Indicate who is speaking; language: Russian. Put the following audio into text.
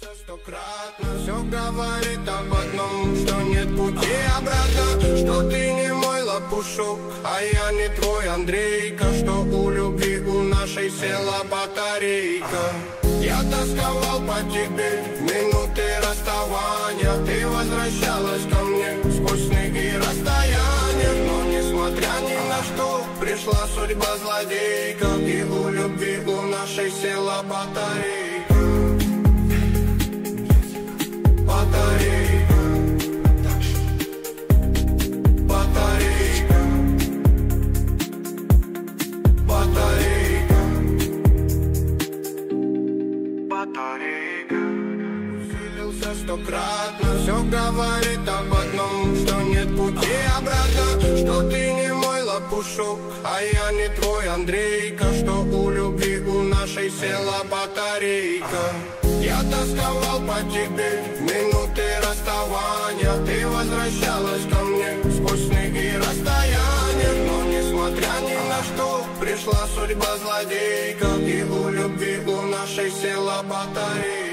Speaker 1: Усилился стократно, все говорит об одном, что нет пути обратно, что ты не мой лопушок, а я не твой Андрейка, что у любви у нашей села батарейка. Я тосковал по тебе в минуты расставания, ты возвращалась ко мне сквозь сны и расстояния, но несмотря ни на что пришла судьба злодейка, и у любви у нашей села батарейка. Батарейка, батарейка, батарейка, батарейка. Усилился стократно, все говорит об одном, что нет пути обратно, что ты не мой лопушок, а я не твой Андрейка, что у любви у нашей села батарейка. Я тосковал по тебе в минуты расставания, ты возвращалась ко мне сквозь сны и расстояния, но несмотря ни на что пришла судьба злодейка, и у любви у нашей села батарейка.